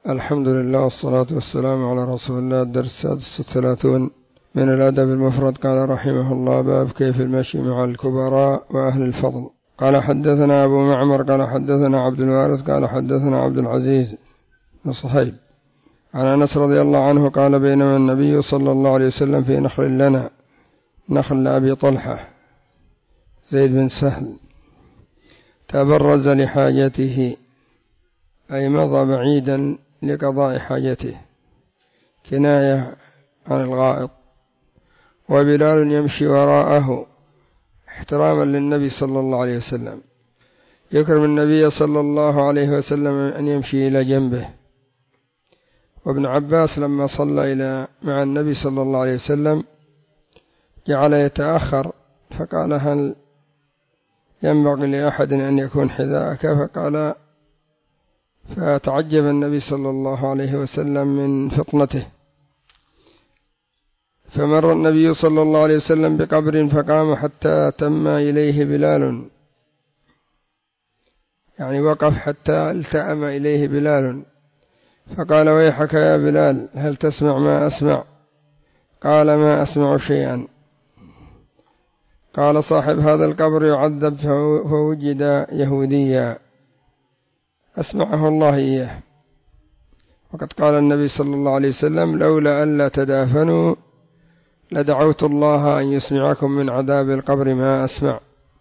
الحمد لله والصلاة والسلام على رسول الله. الدرس 36 من الأدب المفرد. قال رحمه الله: باب كيف المشي مع الكبراء وأهل الفضل. قال حدثنا أبو معمر قال حدثنا عبد الوارث قال حدثنا عبد العزيز بن صهيب عن أنس رضي الله عنه قال: بينما النبي صلى الله عليه وسلم في نخل لنا، نخل أبي طلحة زيد بن سهل، تبرز لحاجته، أي مضى بعيدا لقضاء حاجته، كناية عن الغائط، وبلال يمشي وراءه احتراما للنبي صلى الله عليه وسلم، يكرم النبي صلى الله عليه وسلم أن يمشي إلى جنبه. وابن عباس لما صلى مع النبي صلى الله عليه وسلم جعل يتأخر، فقال: هل ينبغي لأحد أن يكون حذاءك؟ فقال، فتعجب النبي صلى الله عليه وسلم من فطنته. فمر النبي صلى الله عليه وسلم بقبر فقام حتى تم إليه بلال، يعني وقف حتى التأم إليه بلال، فقال: ويحك يا بلال، هل تسمع ما أسمع؟ قال: ما أسمع شيئا. قال: صاحب هذا القبر يعذب فوجد يهوديا أسمعه الله إياه. وقد قال النبي صلى الله عليه وسلم: لولا ألا تدافنوا لدعوت الله أن يسمعكم من عذاب القبر ما أسمع.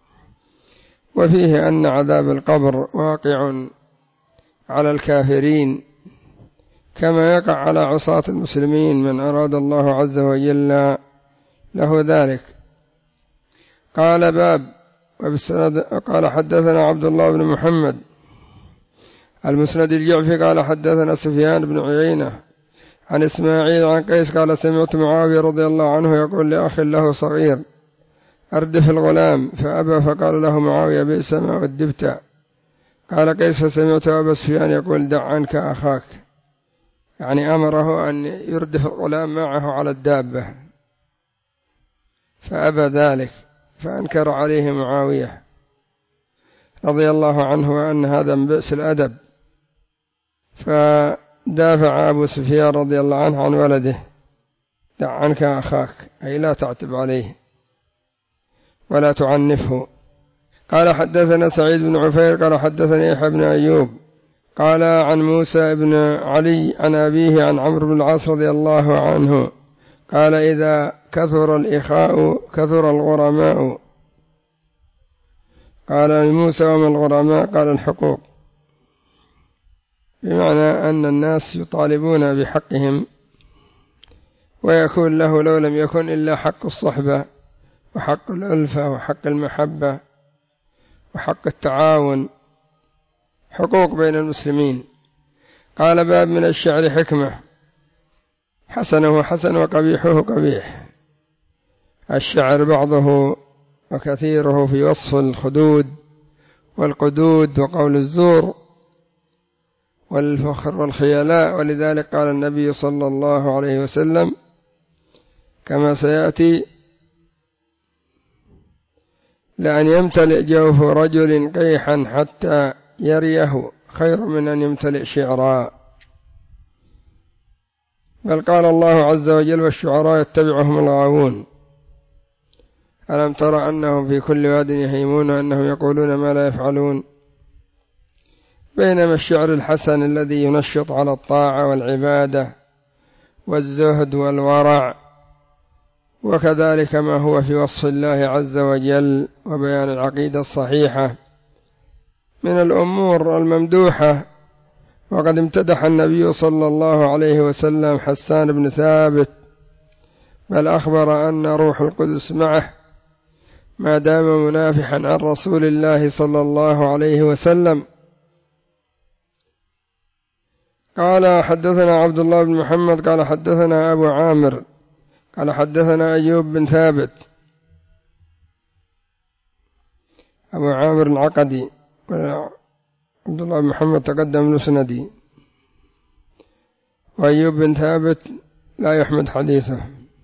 وفيه أن عذاب القبر واقع على الكافرين كما يقع على عصاة المسلمين من أراد الله عز وجل له ذلك. قال: باب قال حدثنا عبد الله بن محمد المسند الجعفي قال حدثنا سفيان بن عيينة عن إسماعيل عن قيس قال: سمعت معاوية رضي الله عنه يقول لأخ له صغير: أردف الغلام، فأبى، فقال له معاوية: بئس ما أدبت. قال قيس: فسمعت أبا سفيان يقول: دع عنك أخاك، يعني أمره أن يردف الغلام معه على الدابة، فأبى ذلك، فأنكر عليه معاوية رضي الله عنه وأن هذا من بئس الأدب، فدافع أبو سفيان رضي الله عنه عن ولده: دع عنك أخاك، أي لا تعتب عليه ولا تعنفه. قال حدثنا سعيد بن عفير قال حدثني يحيى بن أيوب قال عن موسى بن علي عن أبيه عن عمرو بن العاص رضي الله عنه قال: إذا كثر الإخاء كثر الغرماء. قال لموسى: وما الغرماء؟ قال: الحقوق، بمعنى أن الناس يطالبون بحقهم، ويكون له لو لم يكن إلا حق الصحبة وحق الألفة وحق المحبة وحق التعاون، حقوق بين المسلمين. قال: باب من الشعر حكمة، حسنه حسن وقبيحه قبيح. الشعر بعضه وكثيره في وصف الخدود والقدود وقول الزور والفخر والخيلاء، ولذلك قال النبي صلى الله عليه وسلم كما سيأتي: لأن يمتلئ جوف رجل قيحا حتى يريه خير من أن يمتلئ شعرا. بل قال الله عز وجل: والشعراء يتبعهم الغاوون. ألم تر أنهم في كل واد يهيمون أنهم يقولون ما لا يفعلون. بينما الشعر الحسن الذي ينشط على الطاعة والعبادة والزهد والورع، وكذلك ما هو في وصف الله عز وجل وبيان العقيدة الصحيحة من الأمور الممدوحة. وقد امتدح النبي صلى الله عليه وسلم حسان بن ثابت، بل أخبر أن روح القدس معه ما دام منافحا عن رسول الله صلى الله عليه وسلم. قال حدثنا عبد الله بن محمد قال حدثنا أبو عامر قال حدثنا أيوب بن ثابت، أبو عامر العقدي، عبد الله بن محمد تقدم مسندي، وأيوب بن ثابت لا يحمد حديثه.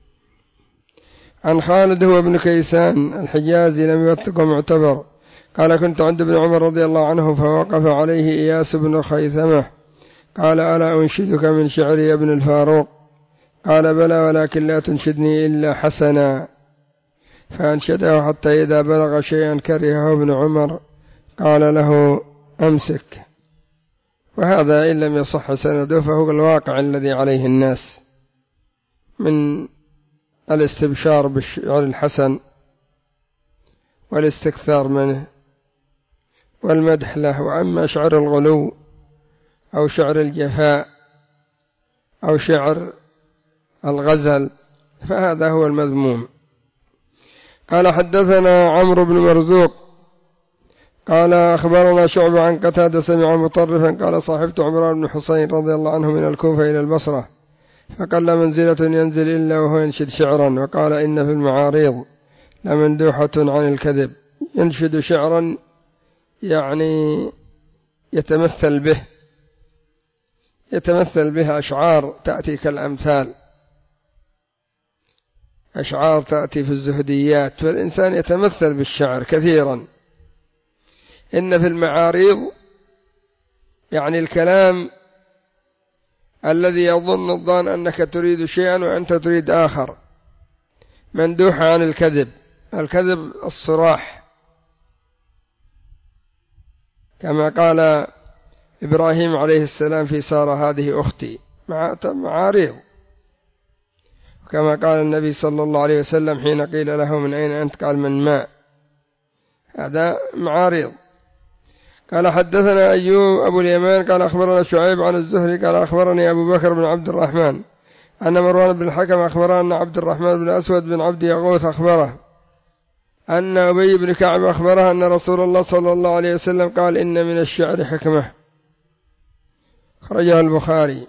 عن خالد هو ابن كيسان الحجازي لم يوثق معتبر قال: كنت عند ابن عمر رضي الله عنه فوقف عليه إياس بن خيثمة قال ألا أنشدك من شعر يا ابن الفاروق؟ قال بلى ولكن لا تنشدني إلا حسنا. فأنشده حتى إذا بلغ شيئا كرهه ابن عمر قال له أمسك. وهذا إن لم يصح سنده فهو الواقع الذي عليه الناس من الاستبشار بالشعر الحسن والاستكثار منه والمدح له. وأما شعر الغلو أو شعر الجفاء أو شعر الغزل فهذا هو المذموم. قال حدثنا عمرو بن مرزوق قال أخبرنا شعبة عن قتادة سمع مطرفا قال صاحبت عمران بن حسين رضي الله عنه من الكوفة إلى البصرة فقل منزلة ينزل إلا وهو ينشد شعرا. وقال إن في المعاريض لمندوحة عن الكذب. ينشد شعرا يعني يتمثل به أشعار تأتي كالأمثال، أشعار تأتي في الزهديات، فالإنسان يتمثل بالشعر كثيرا. إن في المعاريض يعني الكلام الذي يظن الظان أنك تريد شيئا وأنت تريد آخر، مندوحة عن الكذب. الكذب الصراح كما قال إبراهيم عليه السلام في سارة هذه أختي، معاريض. كما قال النبي صلى الله عليه وسلم حين قيل له من أين أنت قال من ماء، هذا معاريض. قال حدثنا أيوب أبو اليمان قال أخبرنا شعيب عن الزهري قال أخبرني أبو بكر بن عبد الرحمن أن مروان بن الحكم أخبرنا أن عبد الرحمن بن أسود بن عبد يغوث أخبره أن أبي بن كعب أخبره أن رسول الله صلى الله عليه وسلم قال إن من الشعر حكمة، خرجها البخاري.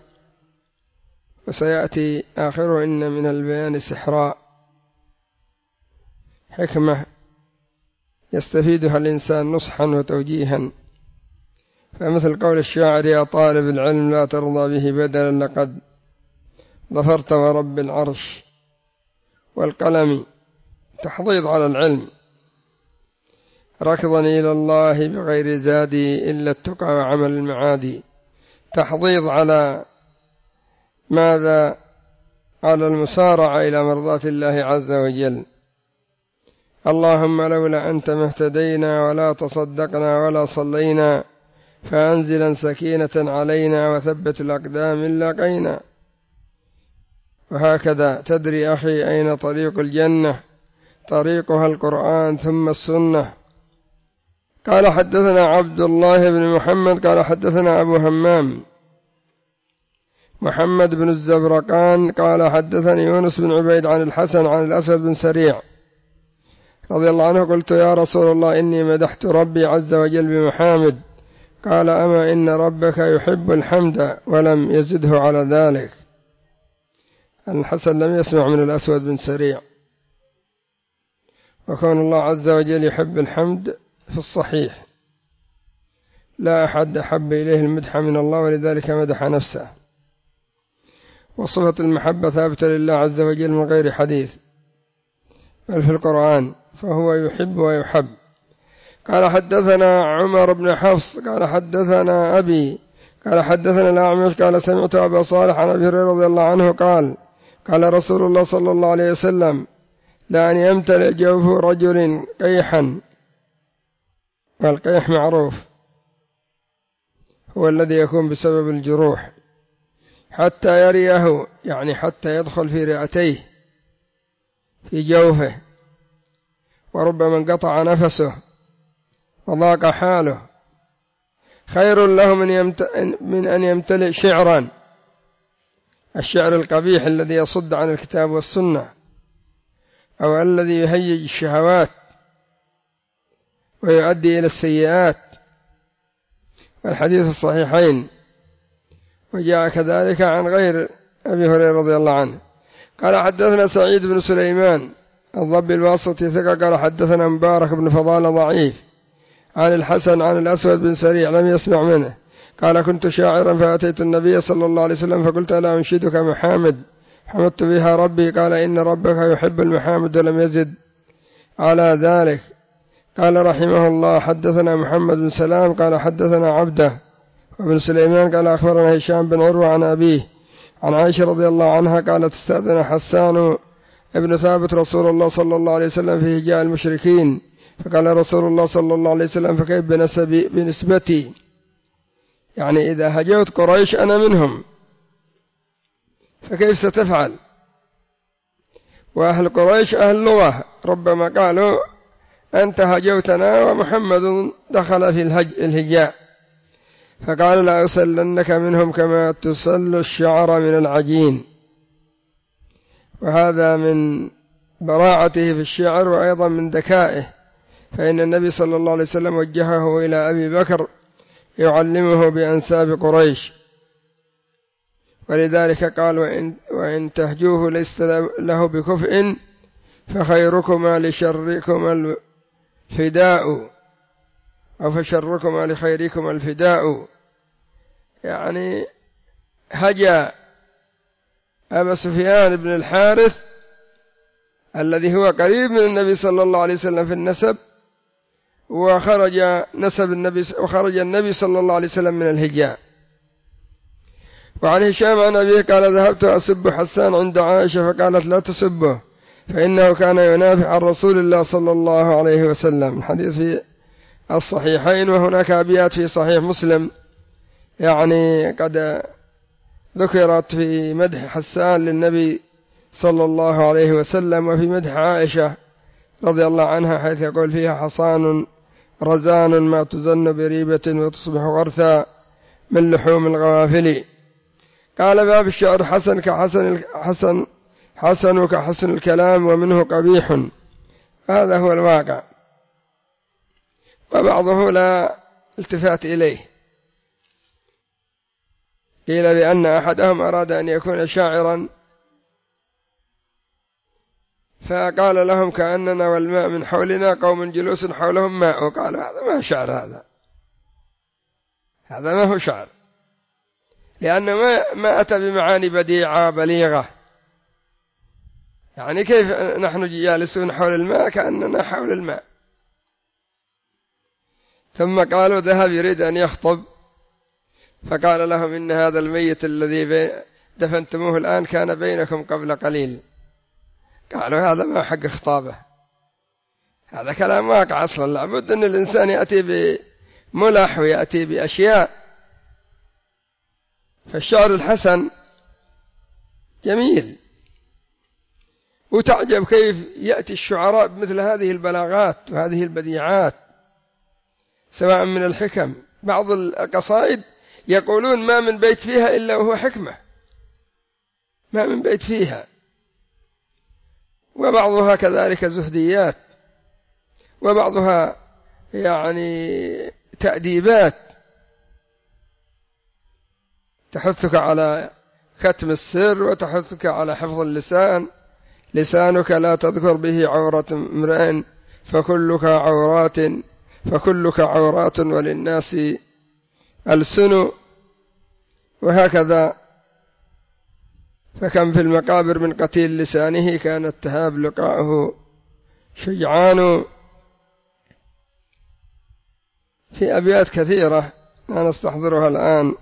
وسيأتي آخره إن من البيان سحراء، حكمة يستفيدها الإنسان نصحا وتوجيها. فمثل قول الشاعر يا طالب العلم لا ترضى به بدلا لقد ظفرت ورب العرش، والقلم تحضيض على العلم، ركضني إلى الله بغير زادي إلا التقى وعمل المعادي، تحضيض على ماذا؟ على المسارعة إلى مرضاة الله عز وجل. اللهم لولا أنت ما اهتدينا ولا تصدقنا ولا صلينا، فأنزلا سكينة علينا وثبت الأقدام إن لاقينا. وهكذا تدري أخي أين طريق الجنة؟ طريقها القرآن ثم السنة. قال حدثنا عبد الله بن محمد قال حدثنا أبو همام محمد بن الزبرقان قال حدثني يونس بن عبيد عن الحسن عن الأسود بن سريع رضي الله عنه قلت يا رسول الله إني مدحت ربي عز وجل بمحامد، قال أما إن ربك يحب الحمد ولم يزده على ذلك. الحسن لم يسمع من الأسود بن سريع، وكون الله عز وجل يحب الحمد في الصحيح، لا أحد أحب إليه المدح من الله ولذلك مدح نفسه. وصفة المحبة ثابتة لله عز وجل من غير حديث بل في القرآن، فهو يحب ويحب. قال حدثنا عمر بن حفص قال حدثنا أبي قال حدثنا الأعمش قال سمعت أبا صالح عن أبي هريرة رضي الله عنه قال قال رسول الله صلى الله عليه وسلم لأن يمتلئ جوف رجل قيحا، والقيح معروف هو الذي يكون بسبب الجروح، حتى يريه يعني حتى يدخل في رئتيه في جوفه، وربما انقطع نفسه وضاق حاله، خير له من أن يمتلئ شعرا، الشعر القبيح الذي يصد عن الكتاب والسنة أو الذي يهيج الشهوات ويؤدي إلى السيئات. الحديث الصحيحين، وجاء كذلك عن غير أبي هريرة رضي الله عنه. قال حدثنا سعيد بن سليمان الضبي الواسطي ثقة قال حدثنا مبارك بن فضالة ضعيف عن الحسن عن الأسود بن سريع لم يسمع منه قال كنت شاعرا فأتيت النبي صلى الله عليه وسلم فقلت ألا أنشدك محامد حمدت بها ربي، قال إن ربك يحب المحامد ولم يزد على ذلك. قال رحمه الله حدثنا محمد بن سلام قال حدثنا عبده وابن سليمان قال أخبرنا هشام بن عروة عن أبيه عن عائشة رضي الله عنها قالت استأذن حسان ابن ثابت رسول الله صلى الله عليه وسلم في هجاء المشركين فقال رسول الله صلى الله عليه وسلم فكيف بنسبتي، يعني إذا هجوت قريش أنا منهم فكيف ستفعل؟ وأهل قريش أهل لغة، ربما قالوا أنت هجوتنا ومحمد دخل في الهجاء، فقال لا أسلنك منهم كما تسل الشعر من العجين. وهذا من براعته في الشعر وأيضا من ذكائه، فإن النبي صلى الله عليه وسلم وجهه إلى أبي بكر يعلمه بأنساب قريش، ولذلك قال وإن تهجوه ليس له بكفء فخيركما لشركما الفداء أو فشركما لخيركما الفداء، يعني هجا أبا سفيان بن الحارث الذي هو قريب من النبي صلى الله عليه وسلم في النسب، وخرج النبي صلى الله عليه وسلم من الهجاء. وعن هشام عن أبيه قال ذهبت أسب حسان عند عائشة فقالت لا تسبه فإنه كان ينافع عن رسول الله صلى الله عليه وسلم. الحديث في الصحيحين، وهناك أبيات في صحيح مسلم يعني قد ذكرت في مدح حسان للنبي صلى الله عليه وسلم، وفي مدح عائشة رضي الله عنها حيث يقول فيها حصان رزان ما تزن بريبة وتصبح غرثا من لحوم الغوافل. قال باب الشعر حسن كحسن الكلام ومنه قبيح، هذا هو الواقع، وبعضه لا التفات إليه. قيل بأن أحدهم أراد أن يكون شاعرا فقال لهم كأننا والماء من حولنا قوم جلوس حولهم ماء، وقالوا هذا ما هو شعر، هذا ما هو شعر، لأنه ما أتى بمعاني بديعة بليغة. يعني كيف نحن جالسون حول الماء كأننا حول الماء؟ ثم قالوا ذهب يريد أن يخطب فقال لهم إن هذا الميت الذي دفنتموه الآن كان بينكم قبل قليل. قالوا هذا ما حق خطابه، هذا كلام واقع أصلا، لابد أن الإنسان يأتي بملح ويأتي بأشياء. فالشعر الحسن جميل، وتعجب كيف يأتي الشعراء بمثل هذه البلاغات وهذه البديعات سواء من الحكم. بعض القصائد يقولون ما من بيت فيها إلا وهو حكمة، ما من بيت فيها، وبعضها كذلك زهديات، وبعضها يعني تأديبات تحثك على كتم السر وتحثك على حفظ اللسان. لسانك لا تذكر به عورة امرئ فكلك عورات وللناس ألسن، وهكذا. فكم في المقابر من قتيل لسانه كانت تهاب لقاءه شجعان. في أبيات كثيرة لا نستحضرها الآن.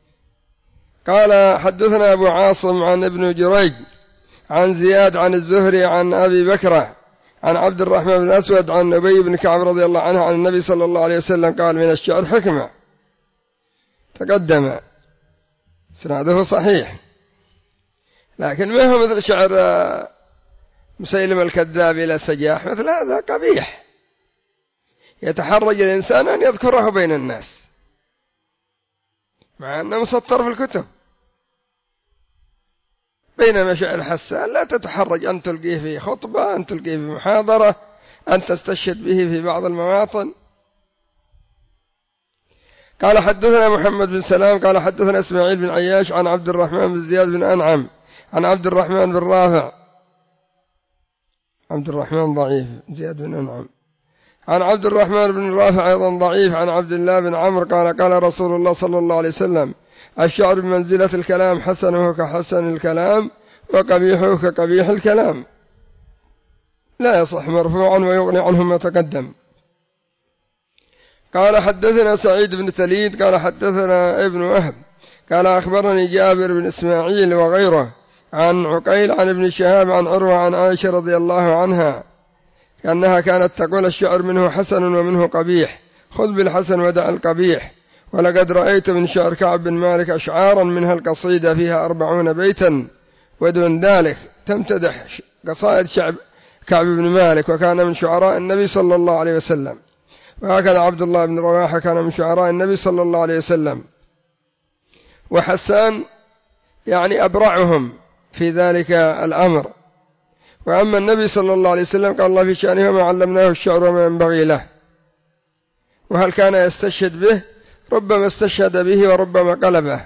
قال حدثنا أبو عاصم عن ابن جريج عن زياد عن الزهري عن أبي بكرة عن عبد الرحمن بن أسود عن أبي بن كعب رضي الله عنه عن النبي صلى الله عليه وسلم قال من الشعر حكمة، تقدم سناده صحيح، لكن ما هو مثل شعر مسيلم الكذاب إلى سجاح، مثل هذا قبيح يتحرج الإنسان أن يذكره بين الناس مع أنه مسطر في الكتب. بينما شعر حسان لا تتحرج أن تلقيه في خطبة، أن تلقيه في محاضرة، أن تستشهد به في بعض المواطن. قال حدثنا محمد بن سلام قال حدثنا إسماعيل بن عياش عن عبد الرحمن بن زياد بن أنعم عن عبد الرحمن بن رافع، عبد الرحمن ضعيف، زياد بن أنعم، عن عبد الرحمن بن رافع أيضا ضعيف، عن عبد الله بن عمرو قال رسول الله صلى الله عليه وسلم الشعر بمنزلة الكلام، حسنه كحسن الكلام وقبيحه كقبيح الكلام. لا يصح مرفوعا ويغني عنه ما تقدم. قال حدثنا سعيد بن تليد قال حدثنا ابن وهب قال أخبرني جابر بن إسماعيل وغيره عن عقيل عن ابن شهاب عن عروة عن عائشة رضي الله عنها كأنها كانت تقول الشعر منه حسن ومنه قبيح، خذ بالحسن ودع القبيح. ولقد رأيت من شعر كعب بن مالك أشعارا منها القصيدة فيها 40 بيتا، ودون ذلك تمتدح قصائد شعب كعب بن مالك، وكان من شعراء النبي صلى الله عليه وسلم. وهكذا عبد الله بن رواحة كان من شعراء النبي صلى الله عليه وسلم، وحسان يعني أبرعهم في ذلك الأمر. وأما النبي صلى الله عليه وسلم قال الله في شأنه وما علمناه الشعر وما ينبغي له. وهل كان يستشهد به؟ ربما استشهد به وربما قلبه.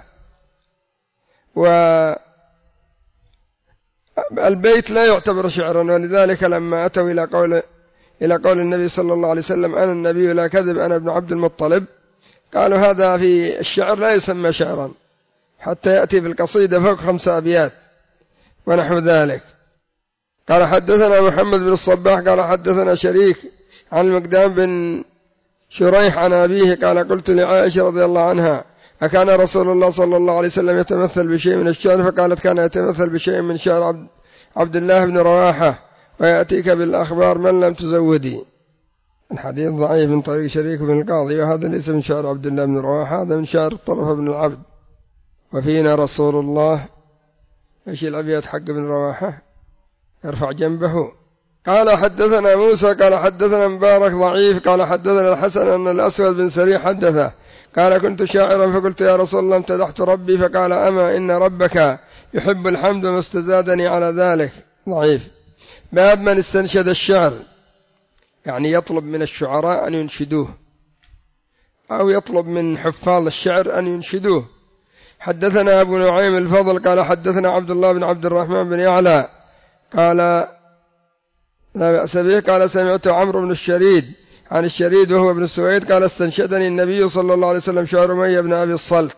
والبيت لا يعتبر شعرا، ولذلك لما أتوا إلى قول النبي صلى الله عليه وسلم أنا النبي لا كذب أنا ابن عبد المطلب، قالوا هذا في الشعر لا يسمى شعرا حتى يأتي بالقصيدة فوق 5 أبيات ونحو ذلك. قال حدثنا محمد بن الصباح قال حدثنا شريك عن المقدام بن شريح عن أبيه قال قلت لعائشة رضي الله عنها أكان رسول الله صلى الله عليه وسلم يتمثل بشيء من الشعر؟ فقالت كان يتمثل بشيء من شعر عبد الله بن رواحة ويأتيك بالأخبار من لم تزودي. الحديث ضعيف من طريق شريك بن القاضي، وهذا ليس من شعر عبد الله بن رواحة، هذا من شعر طرف بن العبد. وفينا رسول الله، ايش الأبيات حق بن رواحة؟ ارفع جنبه. قال حدثنا موسى قال حدثنا مبارك ضعيف قال حدثنا الحسن أن الأسود بن سريح حدثه قال كنت شاعرا فقلت يا رسول الله امتدحت ربي، فقال أما إن ربك يحب الحمد وما استزادني على ذلك. ضعيف. باب من استنشد الشعر، يعني يطلب من الشعراء أن ينشدوه أو يطلب من حفاظ الشعر أن ينشدوه. حدثنا أبو نعيم الفضل قال حدثنا عبد الله بن عبد الرحمن بن يعلى قال لا بأس به قال سمعت عمرو بن الشريد عن الشريد وهو ابن سويد قال استنشدني النبي صلى الله عليه وسلم شعر أمية بن أبي الصلت،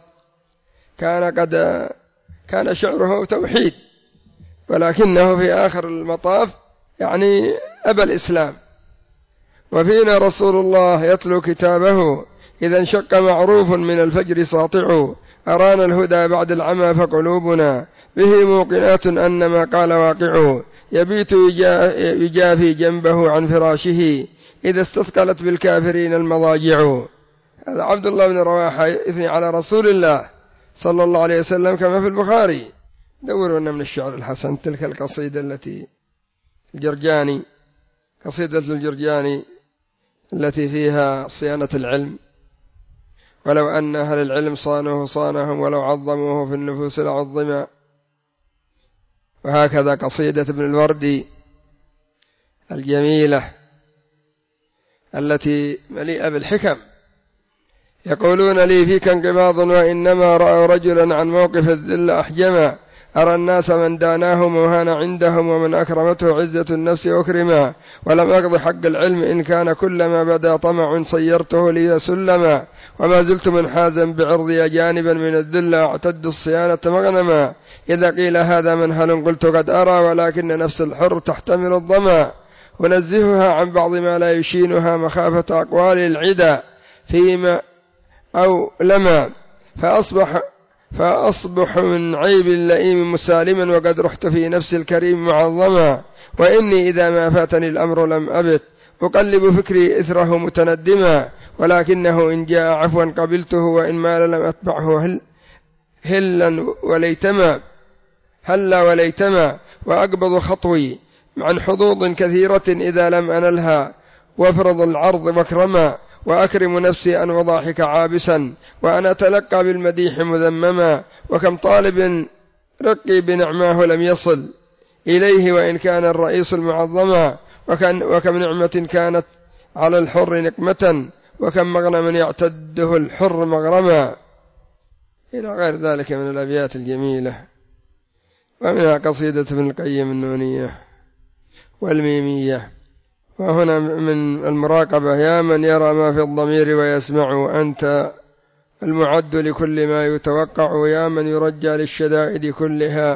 كان شعره توحيد، ولكنه في آخر المطاف يعني أبى الإسلام. وفينا رسول الله يتلو كتابه إذا انشق معروف من الفجر ساطع، أرانا الهدى بعد العمى فقلوبنا به موقنات أن ما قال واقع، يبيت يجافي جنبه عن فراشه إذا استثقلت بالكافرين المضاجع. هذا عبد الله بن رواحة يثني على رسول الله صلى الله عليه وسلم كما في البخاري. دوروا لنا من الشعر الحسن تلك القصيدة التي قصيدة الجرجاني التي فيها صيانة العلم، ولو أن أهل العلم صانوه صانهم ولو عظموه في النفوس لعظما. وهكذا قصيدة ابن الوردي الجميلة التي مليئة بالحكم، يقولون لي فيك انقباض وإنما رأوا رجلا عن موقف الذل أحجما، أرى الناس من داناهم وهان عندهم ومن أكرمته عزة النفس أكرما، ولم أقض حق العلم إن كان كلما بدا طمع صيرته لي سلما، وما زلت منحازا بعرضي جانبا من الذل أعتد الصيانة مغنما، إذا قيل هذا منهل قلت قد أرى ولكن نفس الحر تحتمل الظما، ونزهها عن بعض ما لا يشينها مخافة أقوال العدا فيما أو لما، فأصبح من عيب اللئيم مسالما وقد رحت في نفس الكريم معظما، وإني إذا ما فاتني الأمر لم أبت أقلب فكري إثره متندما، ولكنه إن جاء عفوا قبلته وإن مال لم أتبعه هلا وليتما، وأقبض خطوي عن حظوظ كثيرة إذا لم أنلها، وافرض العرض مكرما، وأكرم نفسي أن وضاحك عابسا وأنا أتلقى بالمديح مذمما، وكم طالب رقي بنعماه لم يصل إليه وإن كان الرئيس المعظما، وكم نعمة كانت على الحر نقمة وكم مغنم يعتده الحر مغرما، إلى غير ذلك من الأبيات الجميلة. ومنها قصيدة ابن القيم النونية والميمية. وهنا من المراقبة يا من يرى ما في الضمير ويسمع، أنت المعد لكل ما يتوقع، يا من يرجى للشدائد كلها،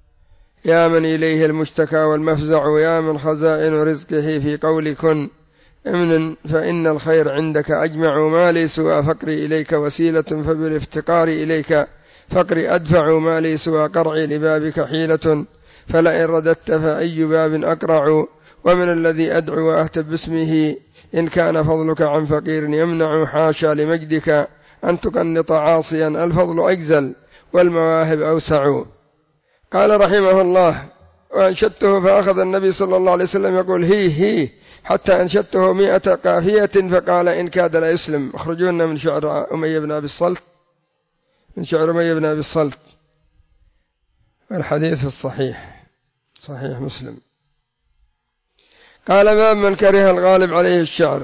يا من إليه المشتكى والمفزع، يا من خزائن رزقه في قول كن امن فإن الخير عندك أجمع، ما لي سوى فقري إليك وسيلة، فبالافتقار إليك فقري أدفع، ما لي سوى قرعي لبابك حيلة، فلئن رددت فأي باب أقرع، ومن الذي أدعو وأهتف باسمه إن كان فضلك عن فقير يمنع، حاشا لمجدك أن تقنط عاصيا، الفضل أجزل والمواهب أوسع. قال رحمه الله: وأنشدته فأخذ النبي صلى الله عليه وسلم يقول هي حتى أنشدته 100 قافية، فقال إن كاد لا يسلم. اخرجونا من شعر أمية بن أبي الصلت، من شعر أمية بن أبي الصلت، الحديث الصحيح صحيح مسلم. قال: باب من كره الغالب عليه الشعر.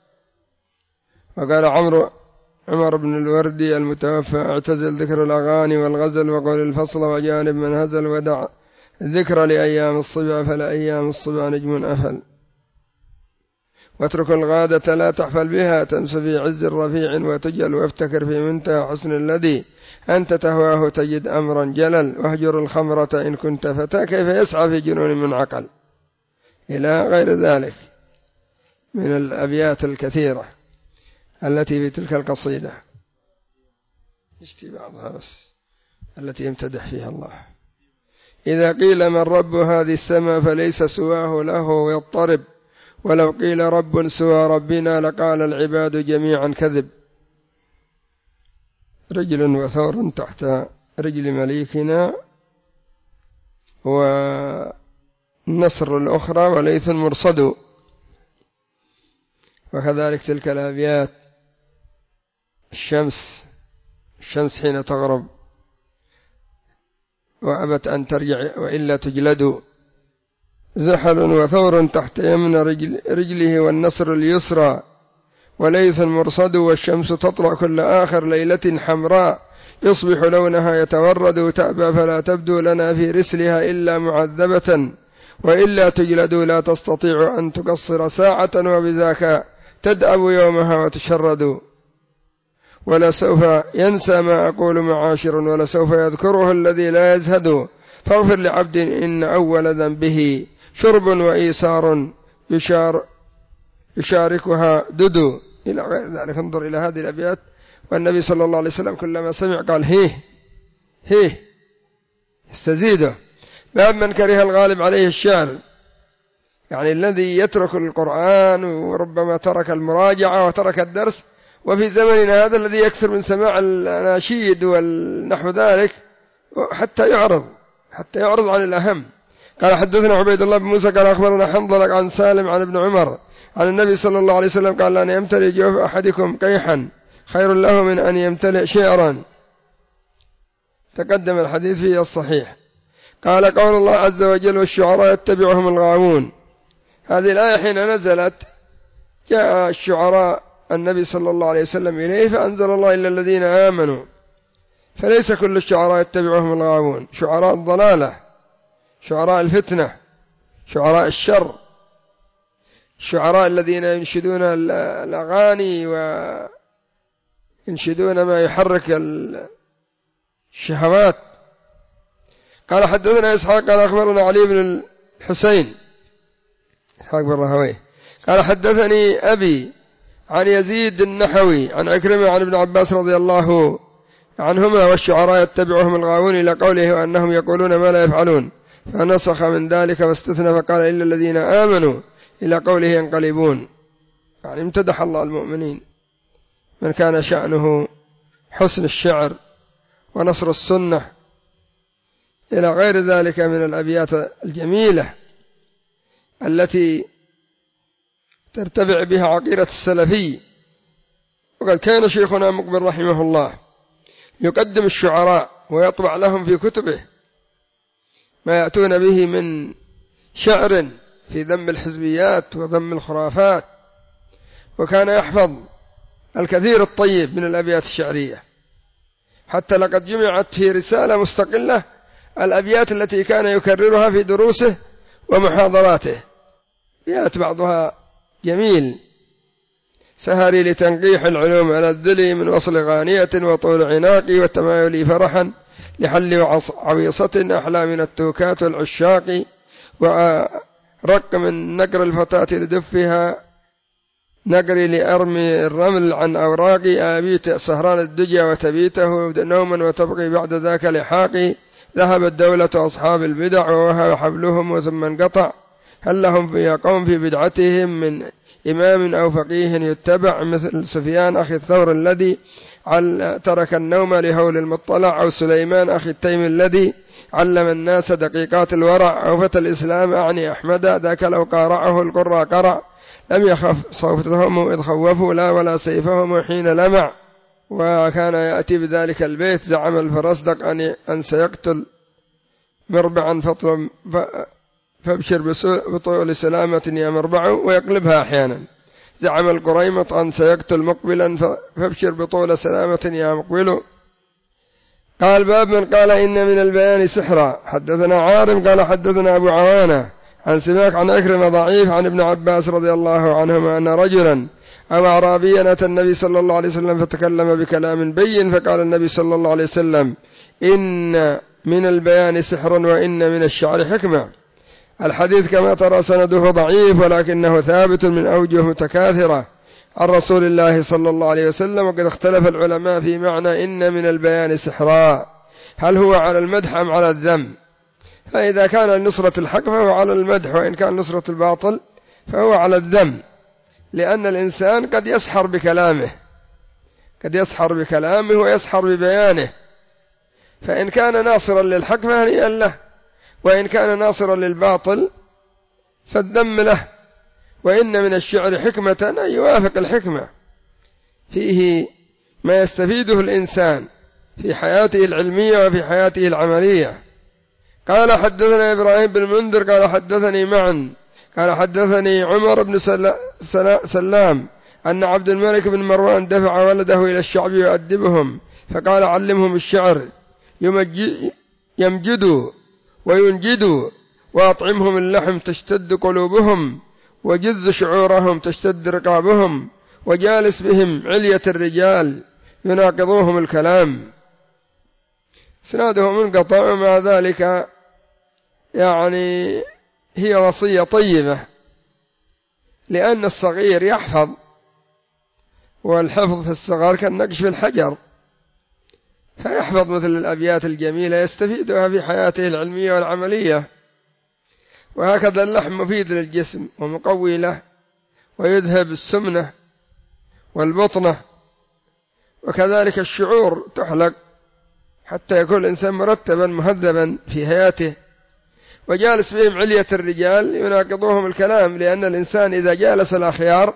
وقال عمر بن الوردي المتوفى: اعتزل ذكر الأغاني والغزل وقول الفصل وجانب من هزل، ودع الذكر لأيام الصبا، فلأيام الصبا نجم أفل، واترك الغادة لا تحفل بها، تمس في عز رفيع وتجل، وافتكر في منتهى حسن الذي أنت تهواه تجد أمرا جلل، واهجر الخمرة إن كنت فتى، كيف يسعى في جنون من عقل، إلى غير ذلك من الأبيات الكثيرة التي في تلك القصيدة. اشتي بعضها بس التي يمتدح فيها الله: إذا قيل من رب هذه السماء فليس سواه له يضطرب، ولو قيل رب سوى ربنا لقال العباد جميعا كذب، رجل وثور تحت رجل مليكنا، والنصر الأخرى وليث مرصد. وكذلك تلك الأبيات: الشمس حين تغرب وأبت أن ترجع وإلا تجلد، زحل وثور تحت يمن رجله، والنصر اليسرى وليث مرصد، والشمس تطلع كل آخر ليلة حمراء، يصبح لونها يتورد، تأبى فلا تبدو لنا في رسلها إلا معذبة، وإلا تجلد، لا تستطيع أن تقصر ساعة، وبذاك تدأب يومها وتشرد، ولسوف ينسى ما أقول معاشر، ولسوف يذكره الذي لا يزهد، فاغفر لعبد إن أول ذنبه شرب وإيسار يشاركها ددو، إلى غير ذلك. انظر إلى هذه الأبيات، والنبي صلى الله عليه وسلم كلما سمع قال هيه استزيده. باب من كره الغالب عليه الشعر، يعني الذي يترك القرآن وربما ترك المراجعة وترك الدرس، وفي زمننا هذا الذي يكثر من سماع الأناشيد والنحو ذلك حتى يعرض عن الأهم. قال: حدثنا عبيد الله بن موسى قال أخبرنا حنظلة عن سالم عن ابن عمر عن النبي صلى الله عليه وسلم قال: لأن يمتلئ جوف أحدكم قيحا خير له من أن يمتلئ شعرا. تقدم الحديث فيه الصحيح. قال: قول الله عز وجل: والشعراء يتبعهم الغاوون. هذه الآية حين نزلت جاء الشعراء النبي صلى الله عليه وسلم إليه، فأنزل الله: إلا الذين آمنوا. فليس كل الشعراء يتبعهم الغاوون، شعراء الضلالة، شعراء الفتنة، شعراء الشر، الشعراء الذين ينشدون الأغاني وينشدون ما يحرك الشهوات. قال: حدثنا إسحاق قال أخبرنا علي بن الحسين إسحاق بن راهويه قال: حدثني أبي عن يزيد النحوي عن عكرمة عن ابن عباس رضي الله عنهما: والشعراء يتبعهم الغاوون، إلى قوله: وأنهم يقولون ما لا يفعلون، فنسخ من ذلك واستثنى فقال: إلا الذين آمنوا، إلى قوله: ينقلبون. يعني امتدح الله المؤمنين من كان شأنه حسن الشعر ونصر السنة، إلى غير ذلك من الأبيات الجميلة التي ترتفع بها عقيدة السلفي. وقد كان شيخنا مقبل رحمه الله يقدم الشعراء ويطبع لهم في كتبه ما يأتون به من شعر في ذم الحزبيات وذم الخرافات، وكان يحفظ الكثير الطيب من الأبيات الشعرية، حتى لقد جمعت في رسالة مستقلة الأبيات التي كان يكررها في دروسه ومحاضراته. أبيات بعضها جميل: سهري لتنقيح العلوم على الذلي، من وصل غانية وطول عناقي، والتمايل فرحا لحل عويصة، أحلى من التوكات والعشاق، ورق من نقر الفتاة لدفها، نقري لأرمي الرمل عن أوراقي أبيت سهران الدجى وتبيته نوما وتبقي بعد ذاك لحاقي ذهبت دولة أصحاب البدع ووهب حبلهم ثم انقطع هل لهم في قوم في بدعتهم من إمام أو فقيه يتبع مثل سفيان أخي الثور الذي ترك النوم لهول المطلع أو سليمان أخي التيم الذي علم الناس دقيقات الورع أو فتى الإسلام أعني أحمد ذاك لو قارعه القرى قرع لم يخف صوتهم إذ خوفوا لا ولا سيفهم حين لمع. وكان يأتي بذلك البيت زعم الفرزدق أن سيقتل مربعا فابشر بطول سلامة يا مربع ويقلبها أحيانا. زعم القريمط أن سيقتل مقبلا فابشر بطول سلامة يا مقبل. قال باب من قال إن من البيان سحرا. حدثنا عارم قال حدثنا أبو عوانة عن سماك عن أكرمة ضعيف عن ابن عباس رضي الله عنهما أن رجلا أو أعرابيا أتى النبي صلى الله عليه وسلم فتكلم بكلام بين فقال النبي صلى الله عليه وسلم إن من البيان سحرا وإن من الشعر حكمة. الحديث كما ترى سنده ضعيف ولكنه ثابت من أوجه متكاثرة عن رسول الله صلى الله عليه وسلم. وقد اختلف العلماء في معنى إن من البيان سحرا هل هو على المدح أم على الذم. فإذا كان لنصرة الحق فهو على المدح وإن كان نصرة الباطل فهو على الذم لأن الإنسان قد يسحر بكلامه ويسحر ببيانه فإن كان ناصرا للحق فهنيئا له وإن كان ناصرا للباطل فالذم له. وإن من الشعر حكمة أن يوافق الحكمة فيه ما يستفيده الإنسان في حياته العلمية وفي حياته العملية. قال حدثنا إبراهيم بن المنذر قال حدثني معا قال حدثني عمر بن سلام أن عبد الملك بن مروان دفع ولده إلى الشعب يؤدبهم فقال علمهم الشعر يمجدوا وينجدوا وأطعمهم اللحم تشتد قلوبهم وجز شعورهم تشتد رقابهم وجالس بهم علية الرجال يناقضوهم الكلام. سناده منقطع ومع ذلك يعني هي وصية طيبة لأن الصغير يحفظ والحفظ في الصغار كالنقش في الحجر فيحفظ مثل الأبيات الجميلة يستفيدها في حياته العلمية والعملية. وهكذا اللحم مفيد للجسم ومقوي له ويذهب السمنة والبطنة. وكذلك الشعور تحلق حتى يكون الإنسان مرتبا مهذبا في حياته. وجالس بهم علية الرجال يناقضوهم الكلام لأن الإنسان إذا جالس الأخيار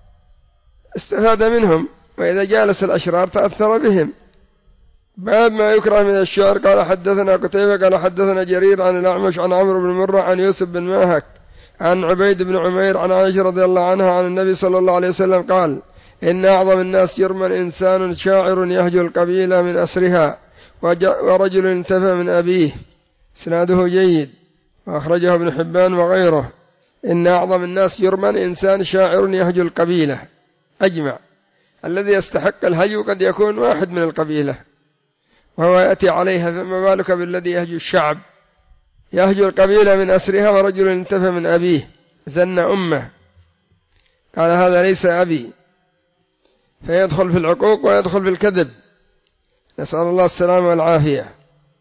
استفاد منهم وإذا جالس الأشرار تأثر بهم. باب ما يكره من الشعر. قال حدثنا قتيبة قال حدثنا جرير عن الأعمش عن عمرو بن مرة عن يوسف بن ماهك عن عبيد بن عمير عن عائشة رضي الله عنها عن النبي صلى الله عليه وسلم قال إن أعظم الناس جرما إنسان شاعر يهجو القبيلة من أسرها ورجل انتفى من أبيه. سناده جيد وأخرجه ابن حبان وغيره. إن أعظم الناس جرما إنسان شاعر يهجو القبيلة أجمع. الذي يستحق الهجو قد يكون واحد من القبيلة وهو يأتي عليها فما بالك بالذي يهجو الشعب. يهجو القبيلة من أسرها ورجل انتفى من أبيه زن أمه قال هذا ليس أبي فيدخل في العقوق ويدخل في الكذب نسأل الله السلامة والعافية.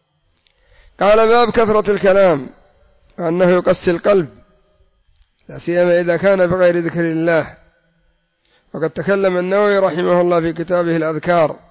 قال باب كثرة الكلام وأنه يقسي القلب لا سيما إذا كان بغير ذكر الله. وقد تكلم النووي رحمه الله في كتابه الأذكار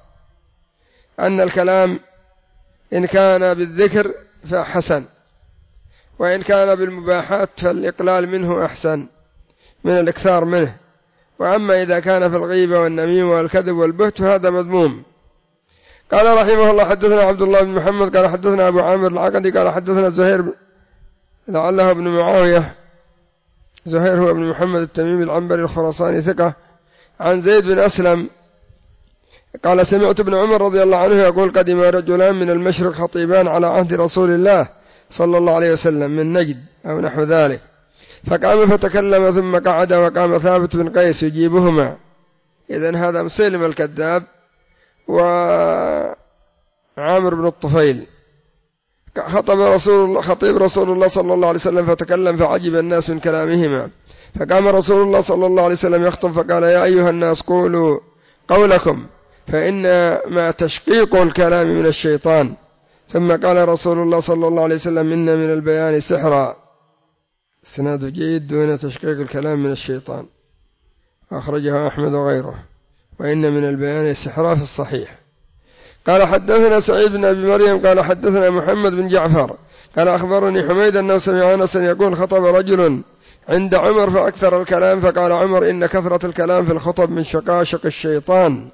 أن الكلام إن كان بالذكر فحسن وإن كان بالمباحات فالإقلال منه أحسن من الإكثار منه. وأما إذا كان في الغيبة والنميمة والكذب والبهت فهذا مذموم. قال رحمه الله حدثنا عبد الله بن محمد قال حدثنا أبو عامر العقدي قال حدثنا زهير لعله ابن معاوية زهير هو ابن محمد التميمي العنبري الخراساني ثقة عن زيد بن أسلم قال سمعت ابن عمر رضي الله عنه يقول قدم رجلان من المشرق خطيبان على عهد رسول الله صلى الله عليه وسلم من نجد أو نحو ذلك فقام فتكلم ثم قعد وقام ثابت بن قيس يجيبهما. إذن هذا مسيلم الكذاب وعامر بن الطفيل خطيب رسول الله صلى الله عليه وسلم فتكلم فعجب الناس من كلامهما، فقام رسول الله صلى الله عليه وسلم يخطب فقال: يا أيها الناس قولوا قولكم فإن ما تشقيق الكلام من الشيطان. ثم قال رسول الله صلى الله عليه وسلم: إن من البيان سحرا. اسناد جيد دون تشقيق الكلام من الشيطان، أخرجه أحمد وغيره. وإن من البيان سحرا في الصحيح. قال حدثنا سعيد بن أبي مريم قال حدثنا محمد بن جعفر قال أخبرني حميد أنه سمع أنسا يقول: خطب رجل عند عمر فأكثر الكلام، فقال عمر: إن كثرة الكلام في الخطب من شقاشق الشيطان.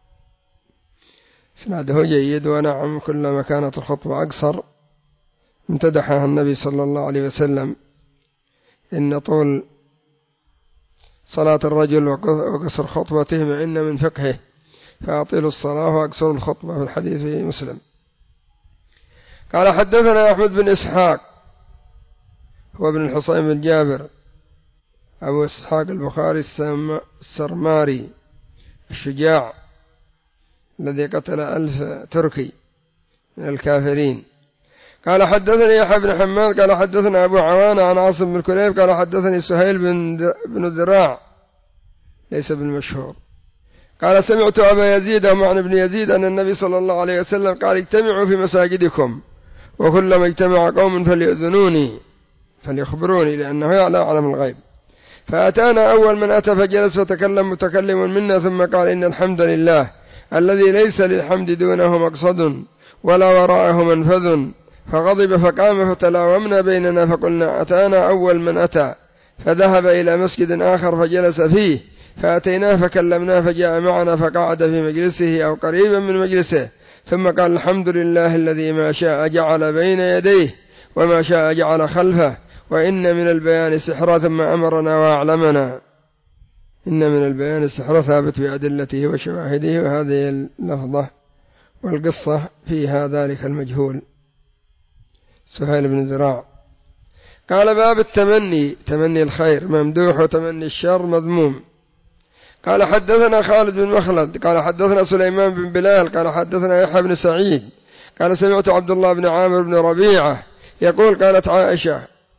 اسناده جيد. ونعم كلما كانت الخطبة أقصر امتدحها النبي صلى الله عليه وسلم: إن طول صلاة الرجل وقصر خطبته ما إن من فقهه، فأطيلوا الصلاة وأقصر الخطبة، في الحديث في مسلم. قال حدثنا أحمد بن إسحاق هو ابن الحصين بن جابر أبو إسحاق البخاري السرماري الشجاع الذي قتل 1000 تركي من الكافرين. قال حدثني يحيى بن حماد قال حدثنا أبو عوانة عن عاصم بن كليب قال حدثني سهيل بن ذراع ليس بالمشهور قال: سمعت أبا يزيد ومعنى بن يزيد أن النبي صلى الله عليه وسلم قال: اجتمعوا في مساجدكم، وكلما اجتمع قوم فليؤذنوني فليخبروني، لأنه يعلم الغيب. فأتانا أول من أتى فجلس فتكلم متكلم منا، ثم قال: إن الحمد لله الذي ليس للحمد دونه مقصد ولا وراءه منفذ. فغضب فقام فتلاومنا بيننا، فقلنا: أتانا أول من أتى. فذهب إلى مسجد آخر فجلس فيه، فأتيناه فكلمناه فجاء معنا فقعد في مجلسه أو قريبا من مجلسه، ثم قال: الحمد لله الذي ما شاء جعل بين يديه وما شاء جعل خلفه، وإن من البيان سحرا، ثم أمرنا وأعلمنا. إن من البيان سحرا ثابت بأدلته وشواهده. وهذه اللفظة والقصة فيها ذلك المجهول سهيل بن ذراع. قال: باب التمني، تمني الخير ممدوح وتمني الشر مذموم. قال حدثنا خالد بن مخلد قال حدثنا سليمان بن بلال قال حدثنا يحيى بن سعيد قال: سمعت عبد الله بن عامر بن ربيعة يقول: قالت عائشة: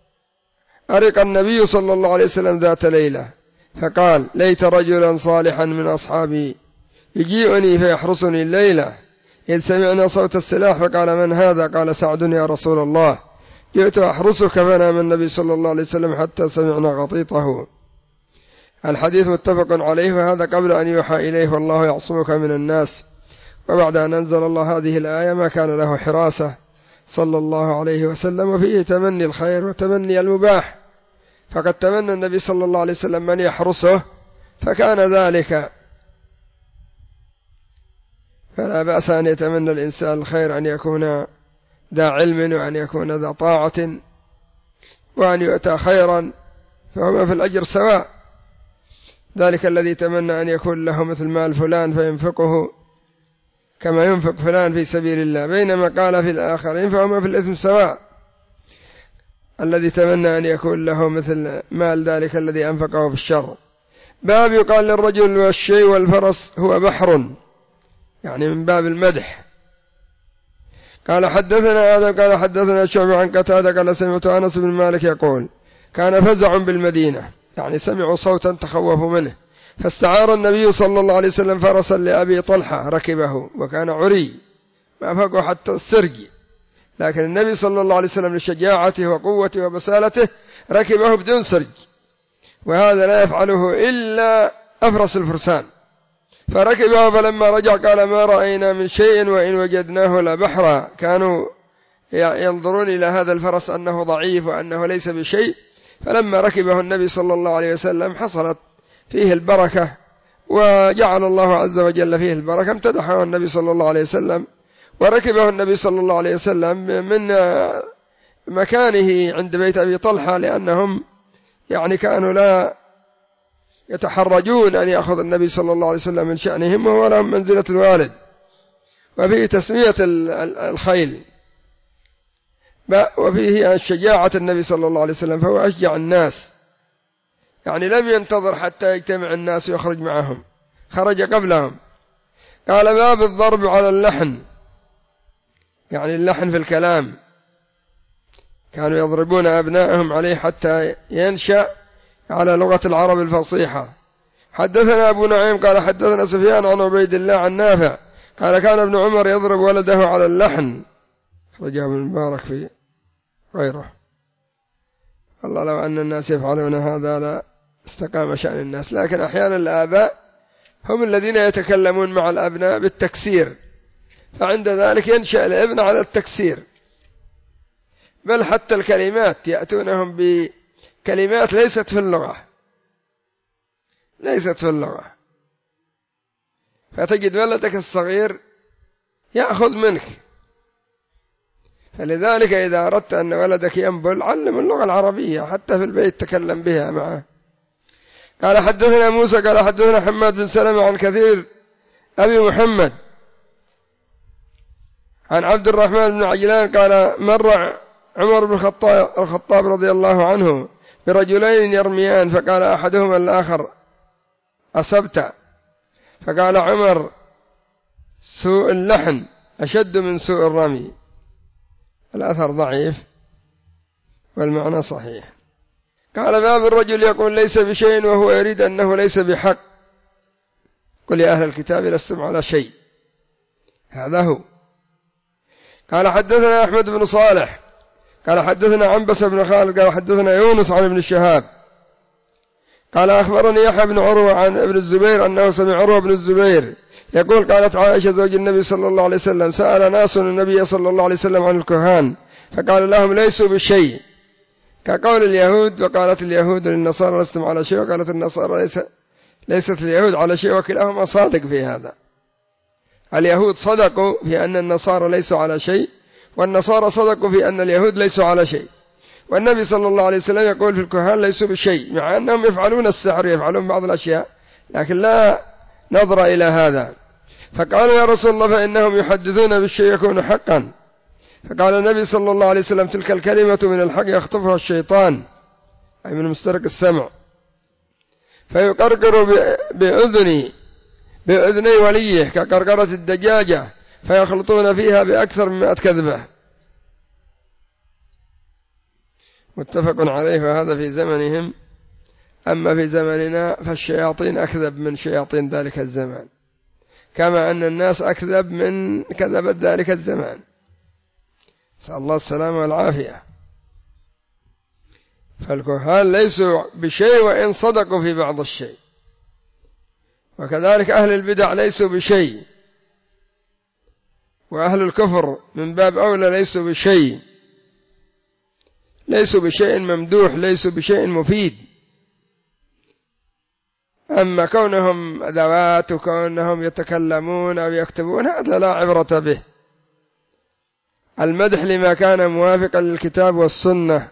أرق النبي صلى الله عليه وسلم ذات ليلة فقال: ليت رجلا صالحا من أصحابي يجيئني فيحرسني الليلة، إذ سمعنا صوت السلاح، فقال: من هذا؟ قال: سعد يا رسول الله. جئت أحرسك، فنام النبي صلى الله عليه وسلم حتى سمعنا غطيطه. الحديث متفق عليه، وهذا قبل أن يوحى إليه: والله يعصمك من الناس. وبعد أن أنزل الله هذه الآية ما كان له حراسة صلى الله عليه وسلم. وفيه تمني الخير وتمني المباح، فقد تمنى النبي صلى الله عليه وسلم من يحرسه فكان ذلك، فلا بأس أن يتمنى الإنسان الخير، أن يكون ذا علم وأن يكون ذا طاعة وأن يؤتى خيرا، فهما في الأجر سواء. ذلك الذي تمنى أن يكون له مثل مال فلان فينفقه كما ينفق فلان في سبيل الله، بينما قال في الآخرين فهما في الإثم سواء. الذي تمنى أن يكون له مثل مال ذلك الذي أنفقه في الشر. باب يقال للرجل والشيء والفرس هو بحر، يعني من باب المدح. قال حدثنا آدم قال حدثنا شعبة عن قتادة قال: سمعت أنس بن مالك يقول: كان فزع بالمدينة، يعني سمعوا صوتا تخوفوا منه، فاستعار النبي صلى الله عليه وسلم فرسا لأبي طلحة ركبه، وكان عري ما فوقه حتى السرج، لكن النبي صلى الله عليه وسلم لشجاعته وقوته وبسالته ركبه بدون سرج، وهذا لا يفعله إلا أفرس الفرسان. فركبه، فلما رجع قال: ما رأينا من شيء وإن وجدناه لبحرا. كانوا ينظرون إلى هذا الفرس أنه ضعيف وأنه ليس بشيء، فلما ركبه النبي صلى الله عليه وسلم حصلت فيه البركة، وجعل الله عز وجل فيه البركة. امتدحه النبي صلى الله عليه وسلم، وركبه النبي صلى الله عليه وسلم من مكانه عند بيت أبي طلحة، لأنهم يعني كانوا لا يتحرجون أن يأخذ النبي صلى الله عليه وسلم من شأنهم، وهو لهم منزلة الوالد. وفيه تسمية الخيل، وفيه شجاعة النبي صلى الله عليه وسلم، فهو أشجع الناس، يعني لم ينتظر حتى يجتمع الناس ويخرج معهم، خرج قبلهم. قال: باب الضرب على اللحن، يعني اللحن في الكلام، كانوا يضربون أبنائهم عليه حتى ينشأ على لغة العرب الفصيحة. حدثنا أبو نعيم قال حدثنا سفيان عن عبيد الله عن نافع قال كان ابن عمر يضرب ولده على اللحن، رجاء ابن المبارك في غيره. والله لو أن الناس يفعلون هذا لا استقام شأن الناس، لكن أحيانا الآباء هم الذين يتكلمون مع الأبناء بالتكسير، فعند ذلك ينشأ الابن على التكسير. بل حتى الكلمات يأتونهم بكلمات ليست في اللغة، فتجد ولدك الصغير يأخذ منك. فلذلك إذا أردت أن ولدك ينبل علم اللغة العربية حتى في البيت تكلم بها معه. قال حدثنا موسى قال حدثنا حماد بن سلمة عن كثير أبي محمد عن عبد الرحمن بن عجلان قال مر عمر بن الخطاب رضي الله عنه برجلين يرميان، فقال أحدهما الآخر أصبت، فقال عمر سوء اللحن أشد من سوء الرمي. الأثر ضعيف والمعنى صحيح. قال باب الرجل يقول ليس بشيء وهو يريد أنه ليس بحق، قل يا أهل الكتاب لستم على شيء، هذا هو. قال حدثنا أحمد بن صالح قال حدثنا عنبس بن خالد قال حدثنا يونس عن ابن الشهاب قال أخبرني يحيى بن عروة عن ابن الزبير أنه سمع عروة بن الزبير يقول قالت عائشة زوج النبي صلى الله عليه وسلم سأل ناس النبي صلى الله عليه وسلم عن الكهان فقال لهم ليسوا بشيء، كقول اليهود وقالت اليهود للنصارى لستم على شيء، وقالت النصارى ليست اليهود على شيء، وكلاهما صادق في هذا. اليهود صدقوا في أن النصارى ليسوا على شيء، والنصارى صدقوا في أن اليهود ليسوا على شيء. والنبي صلى الله عليه وسلم يقول في الكهان ليسوا بشيء، مع أنهم يفعلون السحر يفعلون بعض الأشياء، لكن لا نظر إلى هذا. فقالوا يا رسول الله فإنهم يحدثون بالشيء يكون حقا، فقال النبي صلى الله عليه وسلم تلك الكلمة من الحق يخطفها الشيطان، أي من مسترق السمع، فيقرقر بأذني وليه كقرقرة الدجاجة، فيخلطون فيها بأكثر من 100 كذبة. متفق عليه. وهذا في زمنهم، أما في زمننا فالشياطين أكذب من شياطين ذلك الزمان، كما أن الناس أكذب من كذبت ذلك الزمان، نسأل الله السلامة والعافية. فالكهان ليسوا بشيء وإن صدقوا في بعض الشيء، وكذلك أهل البدع ليسوا بشيء، وأهل الكفر من باب أولى ليسوا بشيء ممدوح، ليسوا بشيء مفيد. أما كونهم أدوات وكونهم يتكلمون أو يكتبون هذا لا عبرة به. المدح لما كان موافقا للكتاب والسنة،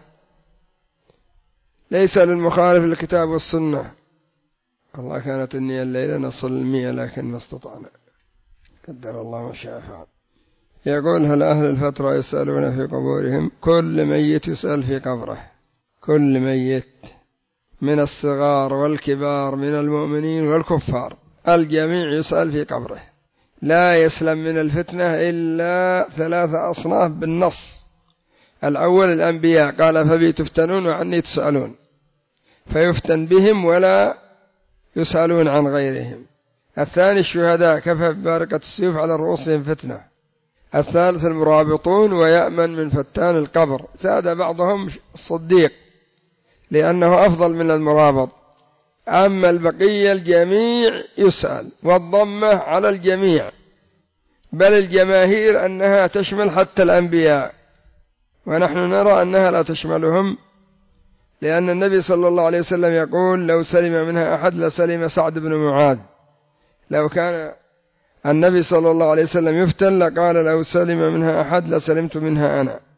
ليس للمخالف للكتاب والسنة. الله كانت النية الليلة نصل 100 لكن ما استطعنا، قدر الله ما شاء فعل. يقول هل أهل الفترة يسألون في قبورهم؟ كل ميت يسأل في قبره، كل ميت من الصغار والكبار من المؤمنين والكفار، الجميع يسأل في قبره. لا يسلم من الفتنة إلا 3 أصناف بالنص. الأول الأنبياء، قال فبي تفتنون وعني تسألون، فيفتن بهم ولا يسألون عن غيرهم. الثاني الشهداء، كفى ببارقة السيوف على رؤوسهم فتنة. الثالث المرابطون، ويأمن من فتان القبر، زاد بعضهم الصديق لأنه أفضل من المرابط. أما البقية الجميع يسأل، والضمة على الجميع، بل الجماهير أنها تشمل حتى الأنبياء، ونحن نرى أنها لا تشملهم، لأن النبي صلى الله عليه وسلم يقول لو سلم منها أحد لسلم سعد بن معاذ. لو كان النبي صلى الله عليه وسلم يفتن لقال لو سلم منها أحد لسلمت منها أنا.